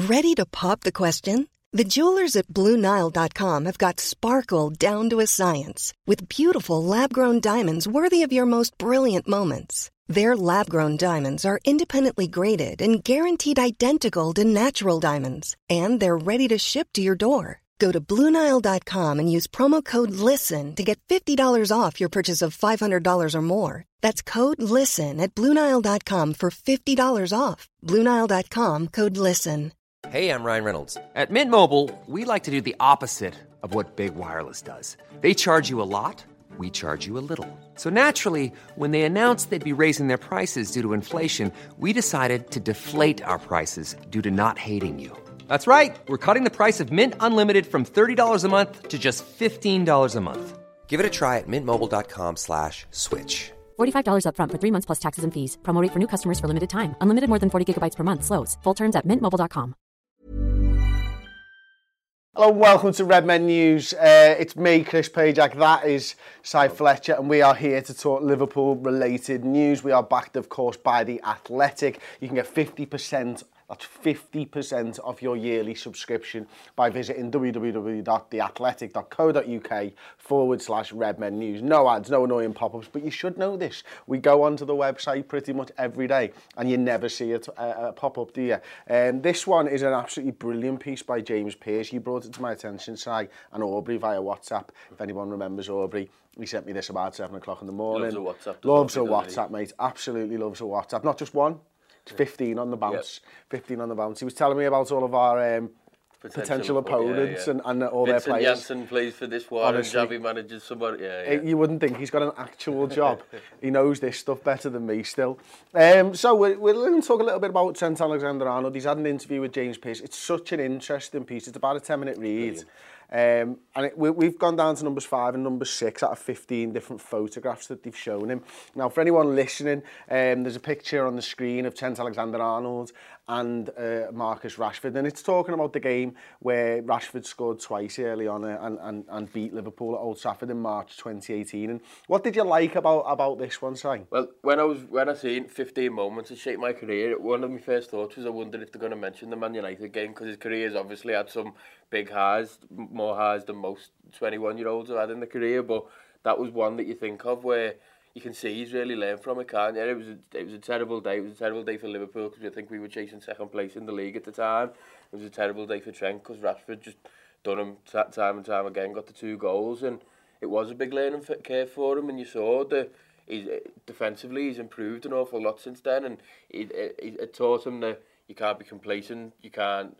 Ready to pop the question? The jewelers at BlueNile.com have got sparkle down to a science with beautiful lab-grown diamonds worthy of your most brilliant moments. Their lab-grown diamonds are independently graded and guaranteed identical to natural diamonds, and they're ready to ship to your door. Go to BlueNile.com and use promo code LISTEN to get $50 off your purchase of $500 or more. That's code LISTEN at BlueNile.com for $50 off. BlueNile.com, code LISTEN. Hey, I'm Ryan Reynolds. At Mint Mobile, we like to do the opposite of what Big Wireless does. They charge you a lot, we charge you a little. So naturally, when they announced they'd be raising their prices due to inflation, we decided to deflate our prices due to not hating you. That's right. We're cutting the price of Mint Unlimited from $30 a month to just $15 a month. Give it a try at mintmobile.com/switch. $45 up front for 3 months plus taxes and fees. Promo rate for new customers for limited time. Unlimited more than 40 gigabytes per month. Slows full terms at mintmobile.com. Hello and welcome to Redmen News. It's me, Chris Pajak. That is Cy Fletcher, and we are here to talk Liverpool-related news. We are backed, of course, by The Athletic. You can get 50%. That's 50% off your yearly subscription by visiting www.theathletic.co.uk/Redmen News. No ads, no annoying pop-ups, but you should know this. We go onto the website pretty much every day and you never see it pop up, do you? This one is an absolutely brilliant piece by James Pearce. He brought it to my attention, Si, and Aubrey via WhatsApp. If anyone remembers Aubrey, he sent me this about 7 o'clock in the morning. Loves a WhatsApp. Loves a WhatsApp, mate. Absolutely loves a WhatsApp. Not just one. 15 on the bounce. Yep. 15 on the bounce. He was telling me about all of our potential opponents and all Vincent their players. Janssen plays for this one, honestly, and Xavi manages somebody. You wouldn't think he's got an actual job. He knows this stuff better than me still. So we're going to talk a little bit about Trent Alexander-Arnold. He's had an interview with James Pearce. It's such an interesting piece. It's about a 10-minute read. We've gone down to numbers 5 and number 6 out of 15 different photographs that they've shown him. Now, for anyone listening, there's a picture on the screen of Trent Alexander-Arnold and Marcus Rashford, and it's talking about the game where Rashford scored twice early on and beat Liverpool at Old Trafford in March 2018. And what did you like about this one, Si? Well, when I seen 15 moments, it shaped my career. One of my first thoughts was I wondered if they're going to mention the Man United game, because his career's obviously had some big highs, more highs than most 21-year-olds have had in the career, but that was one that you think of where you can see he's really learned from it, can't you? It was a terrible day. It was a terrible day for Liverpool because I think we were chasing second place in the league at the time. It was a terrible day for Trent because Rashford just done him time and time again, got the 2 goals, and it was a big learning curve for him, and you saw that defensively he's improved an awful lot since then, and it taught him that you can't be complacent, you can't...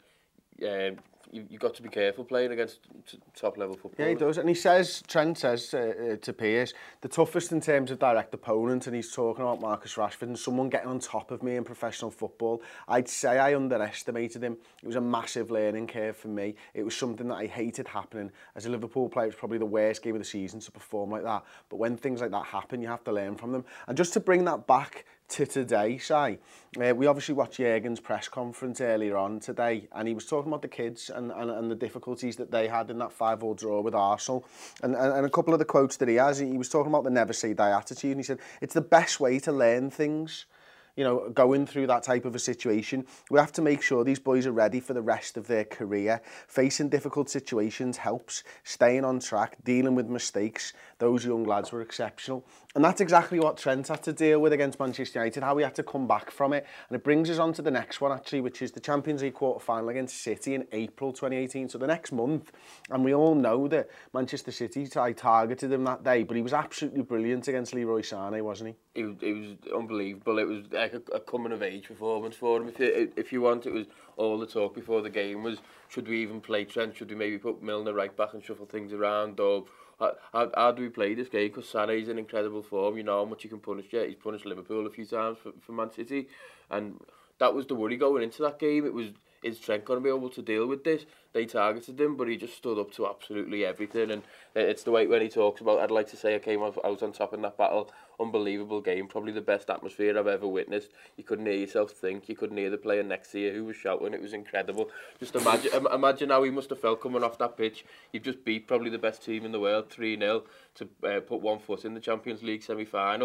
You've got to be careful playing against top-level football. Yeah, he does. And Trent says to Pearce, the toughest in terms of direct opponent, and he's talking about Marcus Rashford and someone getting on top of me in professional football. I'd say I underestimated him. It was a massive learning curve for me. It was something that I hated happening. As a Liverpool player, it was probably the worst game of the season to perform like that. But when things like that happen, you have to learn from them. And just to bring that back to today, Si, we obviously watched Jurgen's press conference earlier on today, and he was talking about the kids and the difficulties that they had in that 5-5 draw with Arsenal, and a couple of the quotes that he has, he was talking about the never say die attitude, and he said it's the best way to learn things. You know, going through that type of a situation, we have to make sure these boys are ready for the rest of their career. Facing difficult situations helps. Staying on track, dealing with mistakes. Those young lads were exceptional. And that's exactly what Trent had to deal with against Manchester United, how he had to come back from it. And it brings us on to the next one, actually, which is the Champions League quarter-final against City in April 2018. So the next month. And we all know that Manchester City targeted him that day, but he was absolutely brilliant against Leroy Sané, wasn't he? It was unbelievable. It was like a coming-of-age performance for him. If you want, it was all the talk before the game was, should we even play Trent? Should we maybe put Milner right back and shuffle things around? Or how do we play this game? Because Sané's in incredible form. You know how much he can punish. Yeah, he's punished Liverpool a few times for Man City. And that was the worry going into that game. It was, is Trent going to be able to deal with this? They targeted him, but he just stood up to absolutely everything. And it's the way when he talks about, I'd like to say I came out on top in that battle. Unbelievable game, probably the best atmosphere I've ever witnessed. You couldn't hear yourself think, you couldn't hear the player next to you who was shouting. It was incredible. Just imagine how he must have felt coming off that pitch. You've just beat probably the best team in the world 3-0 to put one foot in the Champions League semi-final.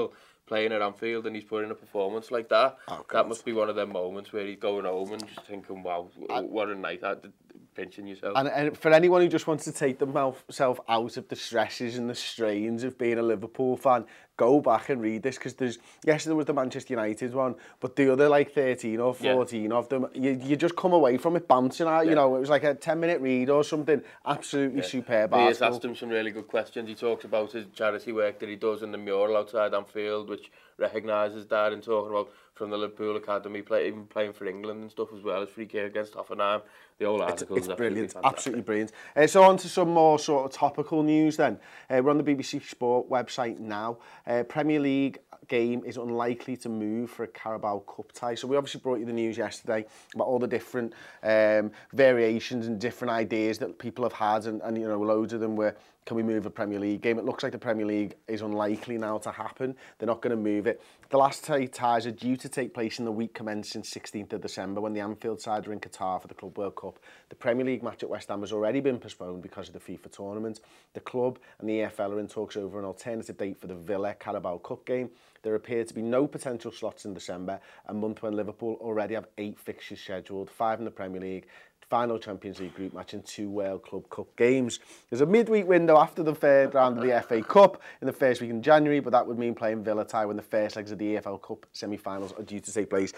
playing at Anfield and he's putting a performance like that, God. that must be one of them moments where he's going home and just thinking, wow, what a night, pinching yourself. And for anyone who just wants to take themselves out of the stresses and the strains of being a Liverpool fan, go back and read this, because there was the Manchester United one, but the other like 13 or 14 of them, you just come away from it bouncing out, you know, it was like a 10-minute read or something, absolutely superb article. He has asked him some really good questions. He talks about his charity work that he does in the mural outside Anfield, which recognises that, and talking about from the Liverpool Academy, even playing for England and stuff as well, as free kick against Hoffenheim. The whole article it's brilliant, absolutely brilliant. So on to some more sort of topical news then. We're on the BBC Sport website now. Premier League game is unlikely to move for a Carabao Cup tie. So we obviously brought you the news yesterday about all the different variations and different ideas that people have had, and you know, loads of them were, can we move a Premier League game? It looks like the Premier League is unlikely now to happen. They're not going to move it. The last ties are due to take place in the week commencing 16th of December when the Anfield side are in Qatar for the Club World Cup. The Premier League match at West Ham has already been postponed because of the FIFA tournament. The club and the EFL are in talks over an alternative date for the Villa Carabao Cup game. There appear to be no potential slots in December, a month when Liverpool already have 8 fixtures scheduled, 5 in the Premier League, final Champions League group match and 2 World Club Cup games. There's a midweek window after the third round of the FA Cup in the first week in January, but that would mean playing Villa tie when the first legs of the EFL Cup semi-finals are due to take place.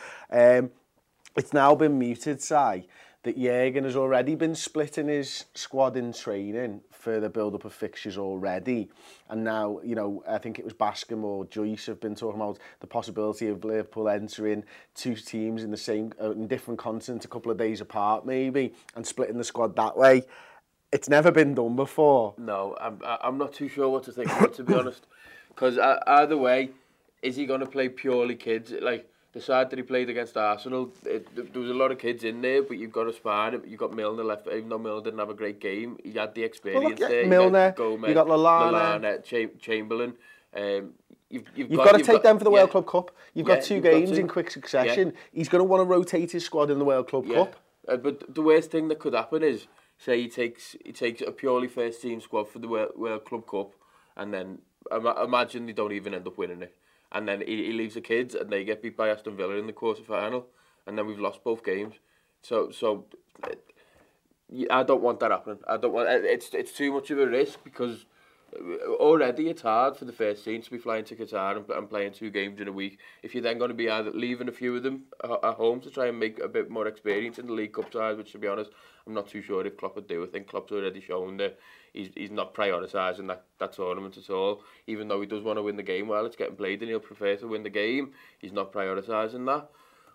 It's now been mooted, Si, that Jurgen has already been splitting his squad in training for the build-up of fixtures already. And now, you know, I think it was Bascom or Joyce have been talking about the possibility of Liverpool entering 2 teams in the same, in different continents a couple of days apart maybe, and splitting the squad that way. It's never been done before. No, I'm not too sure what to think of it, to be honest. Because either way, is he going to play purely kids? Like, the side that he played against Arsenal, there was a lot of kids in there, but you've got to spine it. You've got Milner left, even though Milner didn't have a great game. He had the experience there. Milner, Gomez, you got Lallana, Chamberlain. You've got to take them for the World Club Cup. You've got 2 games in quick succession. Yeah. He's going to want to rotate his squad in the World Club Cup. But the worst thing that could happen is, say he takes a purely first team squad for the World Club Cup, and then imagine they don't even end up winning it. And then he leaves the kids and they get beat by Aston Villa in the quarter-final, and then we've lost both games. So I don't want that happening. I don't want. It's too much of a risk, because already it's hard for the first team to be flying to Qatar and playing 2 games in a week. If you're then going to be either leaving a few of them at home to try and make a bit more experience in the League Cup side, which, to be honest, I'm not too sure if Klopp would do. I think Klopp's already shown that he's not prioritising that tournament at all. Even though he does want to win the game while it's getting played and he'll prefer to win the game, he's not prioritising that.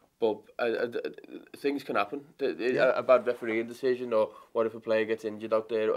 But things can happen. A bad refereeing decision, or what if a player gets injured out there?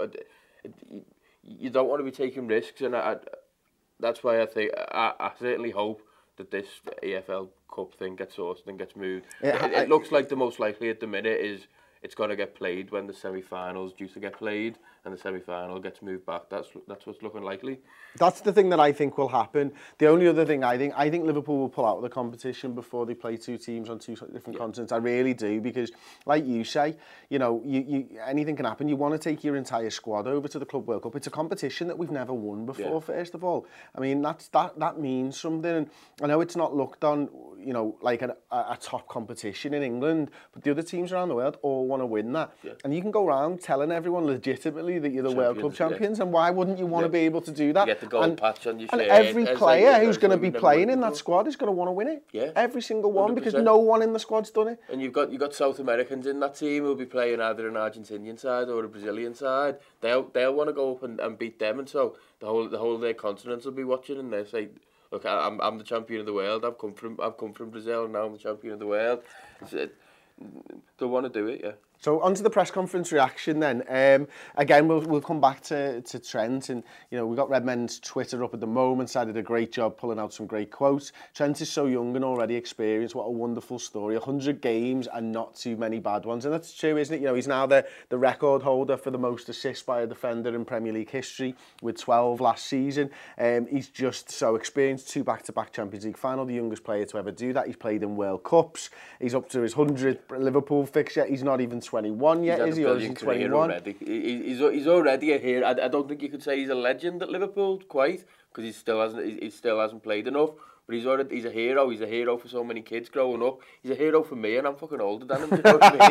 You don't want to be taking risks, and that's why I certainly hope that this EFL Cup thing gets sorted and gets moved. It looks like the most likely at the minute is it's going to get played when the semi-final's due to get played, and the semi-final gets moved back. That's what's looking likely. That's the thing that I think will happen. The only other thing I think Liverpool will pull out of the competition before they play 2 teams on 2 different continents. I really do, because, like you say, you know, you anything can happen. You want to take your entire squad over to the Club World Cup. It's a competition that we've never won before. First of all, I mean that means something. And I know it's not looked on, you know, like a top competition in England, but the other teams around the world all want to win that. And you can go around telling everyone legitimately that you're the World Club champions, and why wouldn't you want to be able to do that? You get the gold patch on your shirt. And every player who's going to be playing in that squad is going to want to win it. Yeah. Every single one, 100%. Because no one in the squad's done it. And you've got South Americans in that team who'll be playing either an Argentinian side or a Brazilian side. They'll want to go up and beat them, and so the whole of their continent will be watching, and they'll say, look, I'm the champion of the world. I've come from Brazil, and now I'm the champion of the world. They'll want to do it, yeah. So onto the press conference reaction then. Again, we'll come back to Trent, and you know, we've got Redmen's Twitter up at the moment. So I did a great job pulling out some great quotes. Trent is so young and already experienced. What a wonderful story. 100 games and not too many bad ones, and that's true, isn't it? You know, he's now the record holder for the most assists by a defender in Premier League history, with 12 last season. He's just so experienced. 2 back-to-back Champions League final, the youngest player to ever do that. He's played in World Cups. He's up to his 100th Liverpool fixture. He's not even 21 yet, is he? Or is he 21? Already. He's already a hero. I don't think you could say he's a legend at Liverpool quite, because he still hasn't played enough. But he's a hero. He's a hero for so many kids growing up. He's a hero for me, and I'm fucking older than him. Do you know what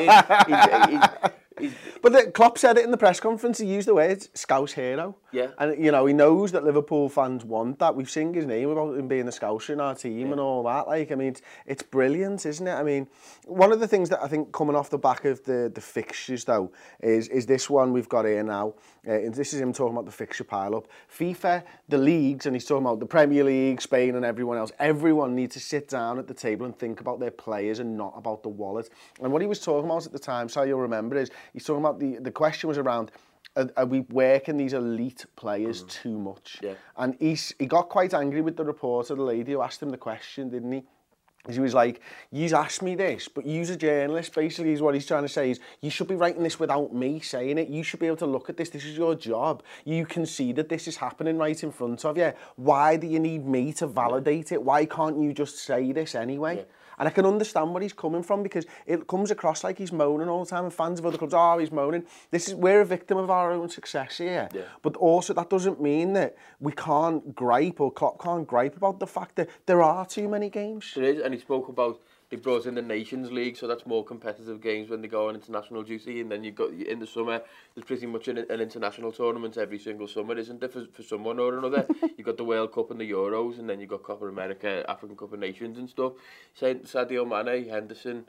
I mean? But Klopp said it in the press conference. He used the word Scouse hero. Yeah. And, you know, he knows that Liverpool fans want that. We've sung his name about him being a Scouser in our team and all that. Like, I mean, it's brilliant, isn't it? I mean, one of the things that I think coming off the back of the fixtures, though, is this one we've got here now. And this is him talking about the fixture pile-up. FIFA, the leagues, and he's talking about the Premier League, Spain and everyone else. Everyone needs to sit down at the table and think about their players and not about the wallet. And what he was talking about at the time, so you'll remember, is he's talking about the question was around, are we working these elite players too much? Yeah. And he got quite angry with the reporter, the lady who asked him the question, didn't he? He was like, you've asked me this, but you's a journalist, basically, is what he's trying to say, is you should be writing this without me saying it. You should be able to look at this. This is your job. You can see that this is happening right in front of you. Why do you need me to validate it? Why can't you just say this anyway? Yeah. And I can understand where he's coming from, because it comes across like he's moaning all the time, and fans of other clubs, oh, he's moaning. We're a victim of our own success here. Yeah. But also that doesn't mean that we can't gripe, or Klopp can't gripe about the fact that there are too many games. There is, and he spoke about, they brought in the Nations League, so that's more competitive games when they go on international duty, and then you've got, in the summer, there's pretty much an international tournament every single summer, isn't there, for someone or another? You've got the World Cup and the Euros, and then you've got Copa America, African Cup of Nations and stuff. Sadio Mane, Henderson,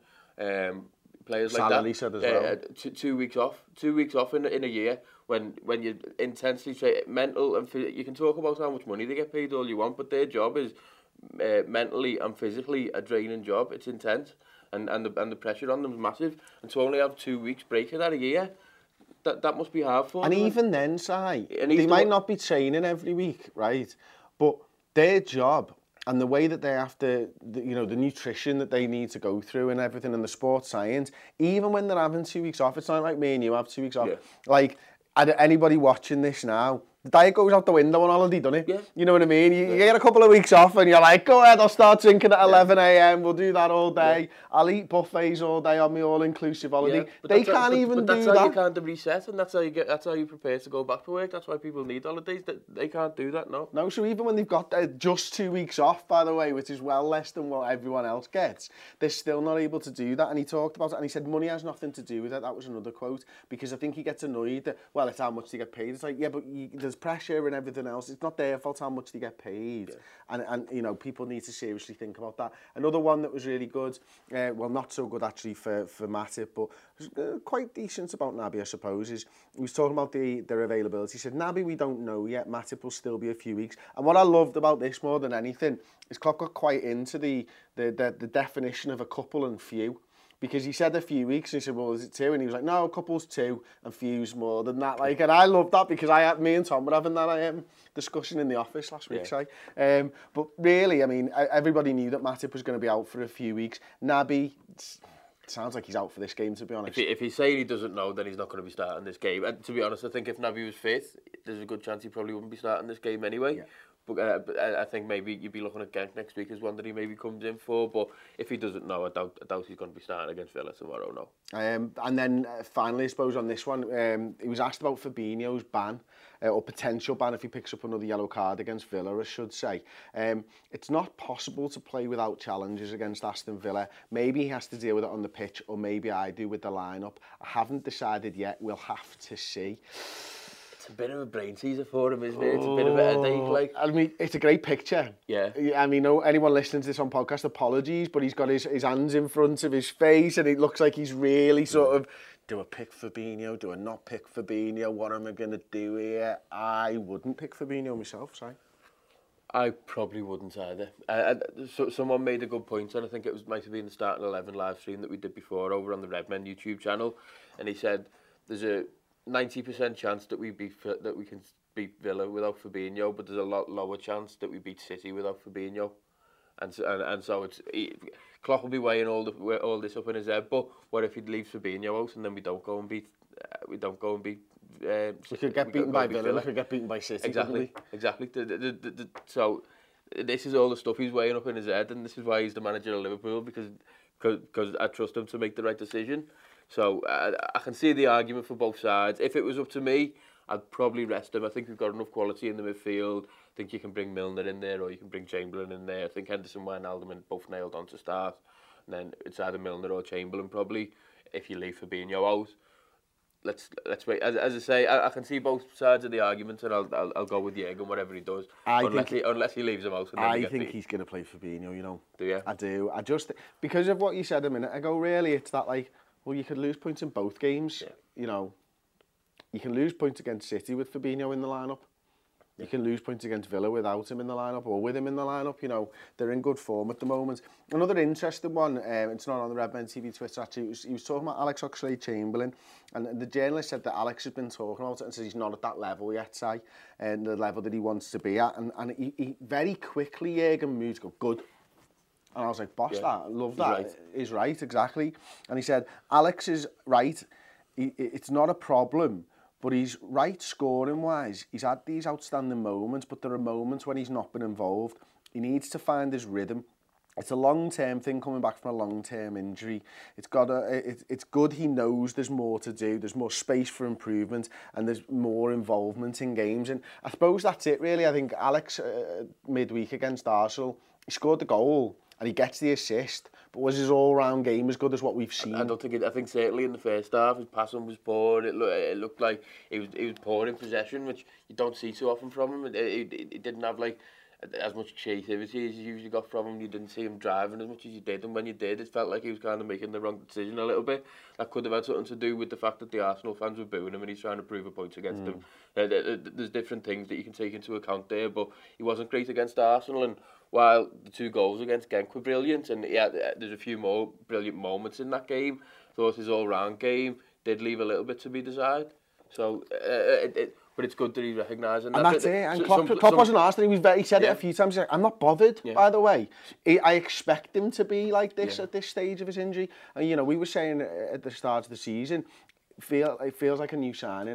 players like Salah that. said as well. 2 weeks off. 2 weeks off in a year, when you intensely mental and you can talk about how much money they get paid all you want, but their job is mentally and physically a draining job. It's intense, and the pressure on them is massive. And to only have 2 weeks break of that a year, that must be hard for them. And even then, they might not be training every week, right? But their job and the way that they have to, you know, the nutrition that they need to go through and everything, and the sports science, even when they're having 2 weeks off, it's not like me and you have 2 weeks off. Yeah. Like, anybody watching this now, the diet goes out the window on holiday, doesn't it? Yeah. You know what I mean? You get a couple of weeks off and you're like, go ahead, I'll start drinking at 11 a.m. We'll do that all day. Yeah. I'll eat buffets all day on my all-inclusive holiday. Yeah, they can't even do that. But that's how you can't reset, and that's how you prepare to go back to work. That's why people need holidays. They can't do that, no. No, so even when they've got just 2 weeks off, by the way, which is well less than what everyone else gets, they're still not able to do that. And he talked about it, and he said money has nothing to do with it. That was another quote, because I think he gets annoyed that, well, it's how much they get paid. It's like, yeah, but there's pressure and everything else. It's not their fault how much they get paid. Yeah. And you know, people need to seriously think about that. Another one that was really good, well, not so good actually for Matip, but was quite decent about Naby, I suppose, is he was talking about their availability. He said, Naby, we don't know yet. Matip will still be a few weeks. And what I loved about this more than anything is Klopp got quite into the definition of a couple and few. Because he said a few weeks, and he said, well, is it 2? And he was like, no, a couple's 2 and few's more than that. Like, and I love that, because me and Tom were having that discussion in the office last week, but really, I mean, everybody knew that Matip was going to be out for a few weeks. Naby, sounds like he's out for this game, to be honest. If he's saying he doesn't know, then he's not going to be starting this game. And to be honest, I think if Naby was fit, there's a good chance he probably wouldn't be starting this game anyway. Yeah. But I think maybe you'd be looking at Genk next week as one that he maybe comes in for. But if he doesn't know, I doubt he's going to be starting against Villa tomorrow, no. And then finally, I suppose, on this one, he was asked about Fabinho's ban, or potential ban if he picks up another yellow card against Villa, I should say. It's not possible to play without challenges against Aston Villa. Maybe he has to deal with it on the pitch, or maybe I do with the lineup. I haven't decided yet. We'll have to see. It's a bit of a brain teaser for him, isn't it? It's a bit of a headache, like. I mean, it's a great picture. Yeah. I mean, anyone listening to this on podcast, apologies, but he's got his hands in front of his face, and it looks like he's really sort of, do I pick Fabinho? Do I not pick Fabinho? What am I going to do here? I wouldn't pick Fabinho myself, sorry. I probably wouldn't either. So someone made a good point, and I think it might have been the Starting 11 live stream that we did before over on the Redmen YouTube channel, and he said there's a 90% chance that we can beat Villa without Fabinho, but there's a lot lower chance that we beat City without Fabinho, and so Klopp will be weighing all this up in his head. But what if he leaves Fabinho out and then we don't go and beat? We could get beaten by Villa. We could get beaten by City. Exactly. So this is all the stuff he's weighing up in his head, and this is why he's the manager of Liverpool, because I trust him to make the right decision. So I can see the argument for both sides. If it was up to me, I'd probably rest him. I think we've got enough quality in the midfield. I think you can bring Milner in there or you can bring Chamberlain in there. I think Henderson, Wijnaldum and both nailed on to start. And then it's either Milner or Chamberlain probably if you leave Fabinho out. Let's wait. As I say, I can see both sides of the argument, and I'll go with Jürgen whatever he does, unless he leaves him out. And I think he's going to play Fabinho. You know. Do you? I do. I just because of what you said a minute ago. Really, it's that like, well, you could lose points in both games. Yeah. You know, you can lose points against City with Fabinho in the lineup. You can lose points against Villa without him in the lineup or with him in the lineup. You know, they're in good form at the moment. Another interesting one, it's not on the Redmen TV Twitter actually, he was talking about Alex Oxlade-Chamberlain, and the journalist said that Alex has been talking about it and says he's not at that level yet, and the level that he wants to be at. And he very quickly, Jürgen moved to go, good. And I was like, boss, that, love that. Right. He's right, exactly. And he said, Alex is right, it's not a problem. But he's right scoring-wise. He's had these outstanding moments, but there are moments when he's not been involved. He needs to find his rhythm. It's a long-term thing coming back from a long-term injury. It's good he knows there's more to do, there's more space for improvement, and there's more involvement in games. And I suppose that's it, really. I think Alex, midweek against Arsenal, he scored the goal, and he gets the assist, but was his all-round game as good as what we've seen? I think certainly in the first half his passing was poor. It looked like he was poor in possession, which you don't see too often from him. He didn't have like as much creativity as you usually got from him. You didn't see him driving as much as you did, and when you did, it felt like he was kind of making the wrong decision a little bit. That could have had something to do with the fact that the Arsenal fans were booing him and he's trying to prove a point against them. There's different things that you can take into account there, but he wasn't great against Arsenal, and while the 2 goals against Genk were brilliant, and there's a few more brilliant moments in that game, I thought his all-round game did leave a little bit to be desired. So, but it's good that he's recognising that. And that's it. And Klopp wasn't asked, and he said it a few times. He's like, I'm not bothered, by the way. I expect him to be like this at this stage of his injury. And, you know, we were saying at the start of the season, it feels like a new signing,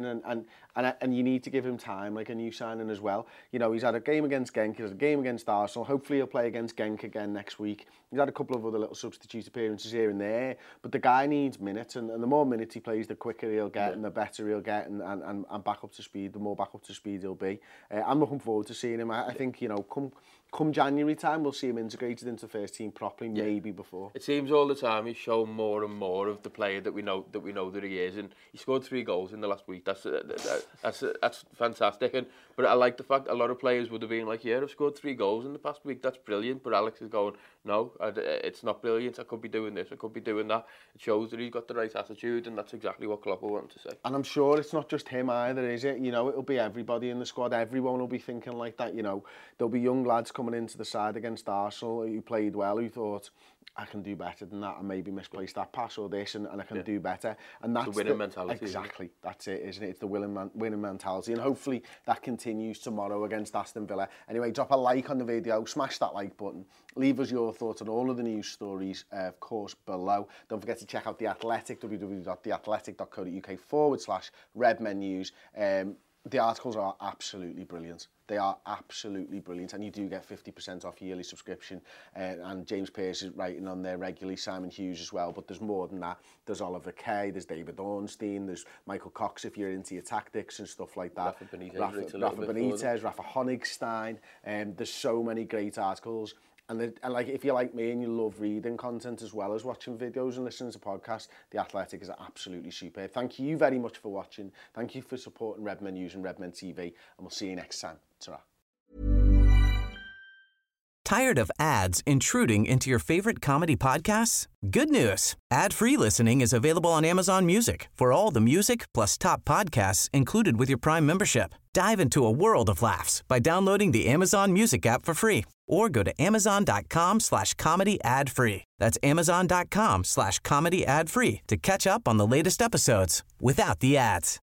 and you need to give him time, like a new signing as well. You know, he's had a game against Genk, he's had a game against Arsenal. Hopefully he'll play against Genk again next week. He's had a couple of other little substitute appearances here and there, but the guy needs minutes, and the more minutes he plays, the quicker he'll get, and the better he'll get, and back up to speed, the more back up to speed he'll be. I'm looking forward to seeing him. I think, you know, come January time, we'll see him integrated into the first team properly, maybe before. It seems all the time he's shown more and more of the player that we know that he is, and he scored 3 goals in the last week. That's fantastic, but I like the fact a lot of players would have been like, yeah, I've scored 3 goals in the past week, that's brilliant, but Alex is going, no, it's not brilliant, I could be doing this, I could be doing that. It shows that he's got the right attitude, and that's exactly what Klopp will want to say. And I'm sure it's not just him either, is it? You know, it'll be everybody in the squad, everyone will be thinking like that, you know. There'll be young lads coming into the side against Arsenal who played well, who thought, I can do better than that, and maybe misplace that pass or this, and I can do better. And that's the winning mentality. Exactly, that's it, isn't it? It's the winning mentality, and hopefully that continues tomorrow against Aston Villa. Anyway, drop a like on the video, smash that like button, leave us your thoughts on all of the news stories, of course, below. Don't forget to check out The Athletic, www.theathletic.co.uk/RedmenNews. The articles are absolutely brilliant. They are absolutely brilliant, and you do get 50% off yearly subscription. And James Pearce is writing on there regularly, Simon Hughes as well, but there's more than that. There's Oliver Kay, there's David Ornstein, there's Michael Cox if you're into your tactics and stuff like that. Rafa Benitez, Rafa Honigstein, there's so many great articles. And like, if you're like me and you love reading content as well as watching videos and listening to podcasts, The Athletic is absolutely superb. Thank you very much for watching. Thank you for supporting Redmen News and Redmen TV, and we'll see you next time. Ta-ra. Tired of ads intruding into your favorite comedy podcasts? Good news. Ad-free listening is available on Amazon Music for all the music plus top podcasts included with your Prime membership. Dive into a world of laughs by downloading the Amazon Music app for free, or go to amazon.com/comedy ad-free. That's amazon.com/comedy ad-free to catch up on the latest episodes without the ads.